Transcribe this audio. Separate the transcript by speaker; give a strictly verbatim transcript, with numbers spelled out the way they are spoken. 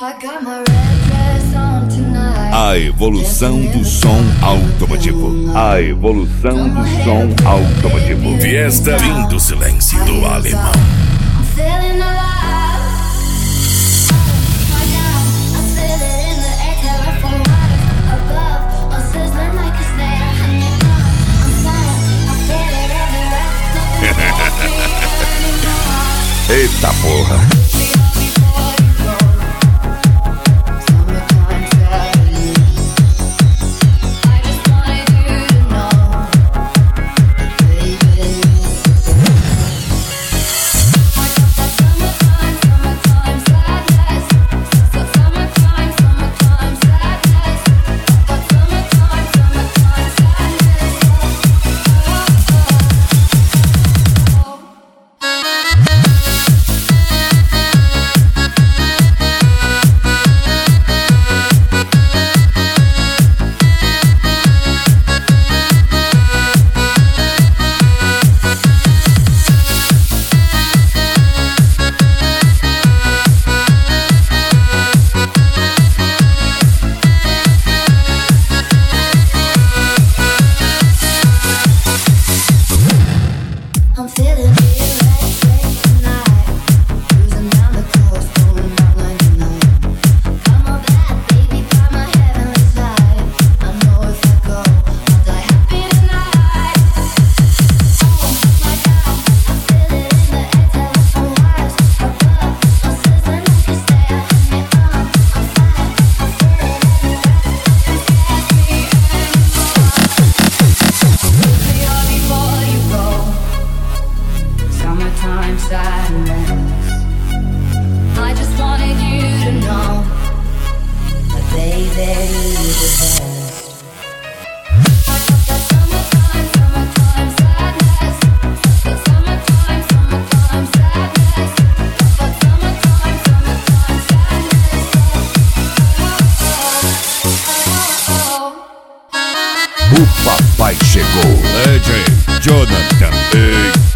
Speaker 1: A evolução do som automotivo. A evolução do som automotivo.
Speaker 2: Fiesta Fim do Silêncio do Alemão.
Speaker 1: Eita porra! I just wanted you to know that baby you're the best. Summertime, summertime sadness. Summertime, summertime sadness. Summertime, summertime sadness. O papai chegou.
Speaker 2: D J Jonathan.
Speaker 1: Ei.